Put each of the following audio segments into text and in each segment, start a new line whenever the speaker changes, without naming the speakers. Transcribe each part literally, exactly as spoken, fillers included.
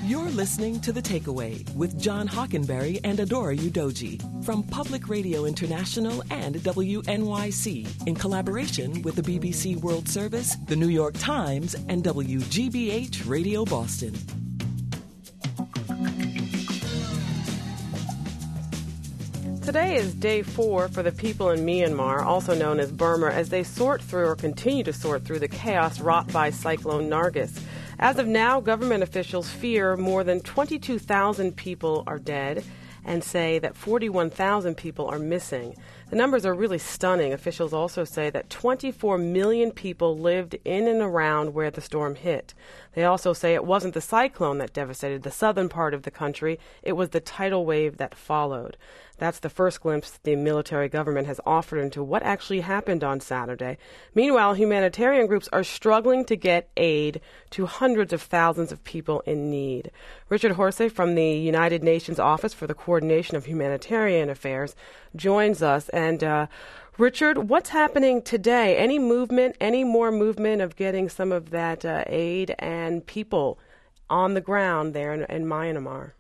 You're listening to The Takeaway with John Hockenberry and Adora Udoji from Public Radio International and W N Y C in collaboration with the B B C World Service, the New York Times, and W G B H Radio Boston.
Today is day four for the people in Myanmar, also known as Burma, as they sort through or continue to sort through the chaos wrought by Cyclone Nargis. As of now, government officials fear more than twenty-two thousand people are dead and say that forty-one thousand people are missing. The numbers are really stunning. Officials also say that twenty-four million people lived in and around where the storm hit. They also say it wasn't the cyclone that devastated the southern part of the country. It was the tidal wave that followed. That's the first glimpse the military government has offered into what actually happened on Saturday. Meanwhile, humanitarian groups are struggling to get aid to hundreds of thousands of people in need. Richard Horsey from the United Nations Office for the Coordination of Humanitarian Affairs joins us. And uh, Richard, what's happening today? Any movement, any more movement of getting some of that uh, aid and people on the ground there in, in Myanmar?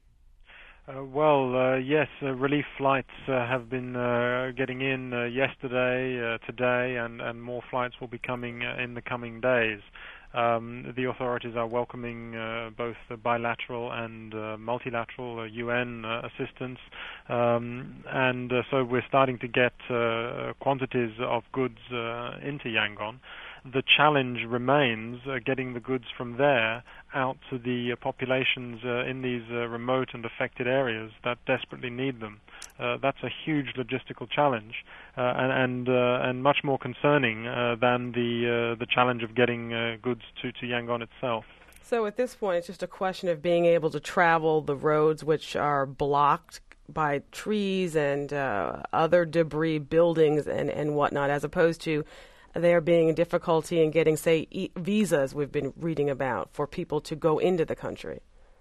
Uh, well, uh, yes, uh, relief flights uh, have been uh, getting in uh, yesterday, uh, today, and, and more flights will be coming uh, in the coming days. Um, the authorities are welcoming uh, both the bilateral and uh, multilateral uh, U N uh, assistance, um, and uh, so we're starting to get uh, quantities of goods uh, into Yangon. The challenge remains uh, getting the goods from there out to the uh, populations uh, in these uh, remote and affected areas that desperately need them. Uh, that's a huge logistical challenge, uh, and and, uh, and much more concerning uh, than the uh, the challenge of getting uh, goods to, to Yangon itself.
So at this point, it's just a question of being able to travel the roads which are blocked by trees and uh, other debris, buildings and, and whatnot, as opposed to there being a difficulty in getting, say, e- visas we've been reading about for people to go into the country.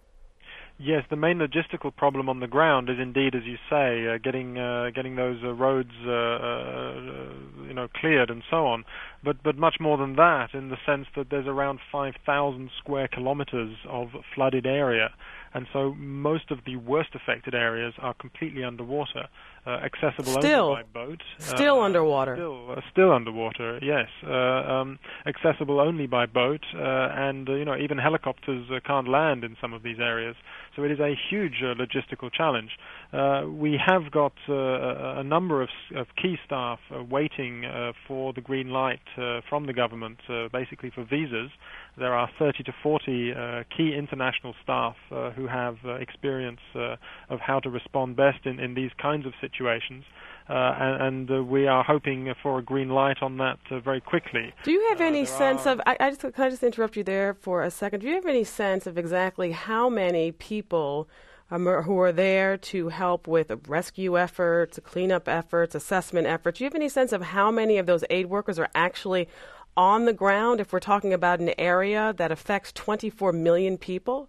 Yes, the main logistical problem on the ground is indeed, as you say, uh, getting uh, getting those uh, roads, uh, uh, you know, cleared and so on. But but much more than that, in the sense that there's around five thousand square kilometers of flooded area, and so most of the worst affected areas are completely underwater, uh, accessible
still,
only by boat.
Still uh, underwater.
Still, uh, still underwater. Yes, uh, um, accessible only by boat, uh, and uh, you know, even helicopters uh, can't land in some of these areas. So it is a huge uh, logistical challenge. Uh, we have got uh, a, a number of, of key staff uh, waiting uh, for the green light uh, from the government, uh, basically for visas. There are thirty to forty uh, key international staff uh, who have uh, experience uh, of how to respond best in, in these kinds of situations. Uh, and and uh, we are hoping for a green light on that uh, very quickly.
Do you have any
uh,
sense
are...
of, I, I just, can I just interrupt you there for a second? Do you have any sense of exactly how many people um, are, who are there to help with rescue efforts, cleanup efforts, assessment efforts? Do you have any sense of how many of those aid workers are actually on the ground if we're talking about an area that affects twenty-four million people?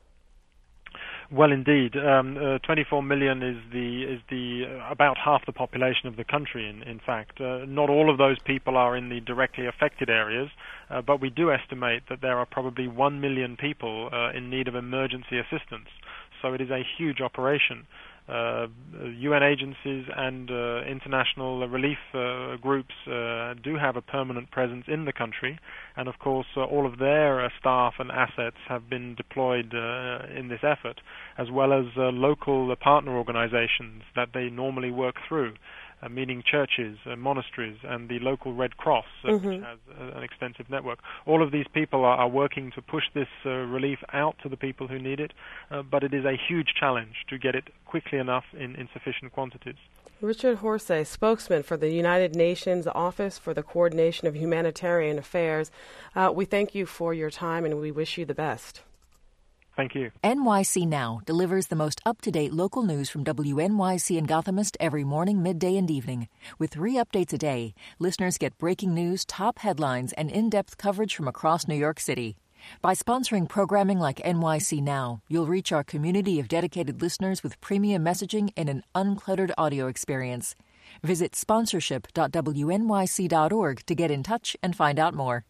Well, indeed, um, uh, twenty-four million is the is the uh, about half the population of the country. In in fact, uh, not all of those people are in the directly affected areas, uh, but we do estimate that there are probably one million people uh, in need of emergency assistance. So it is a huge operation. Uh, U N agencies and uh, international relief uh, groups uh, do have a permanent presence in the country, and of course uh, all of their uh, staff and assets have been deployed uh, in this effort, as well as uh, local uh, partner organizations that they normally work through, uh, meaning churches, uh, monasteries, and the local Red Cross, uh, mm-hmm. which has uh, an extensive network. All of these people are, are working to push this uh, relief out to the people who need it, uh, but it is a huge challenge to get it quickly enough in, in sufficient quantities.
Richard Horsey, spokesman for the United Nations Office for the Coordination of Humanitarian Affairs. Uh, we thank you for your time and we wish you the best.
Thank you.
N Y C Now delivers the most up-to-date local news from W N Y C and Gothamist every morning, midday, and evening. With three updates a day, listeners get breaking news, top headlines, and in-depth coverage from across New York City. By sponsoring programming like N Y C Now, you'll reach our community of dedicated listeners with premium messaging and an uncluttered audio experience. Visit sponsorship dot W N Y C dot org to get in touch and find out more.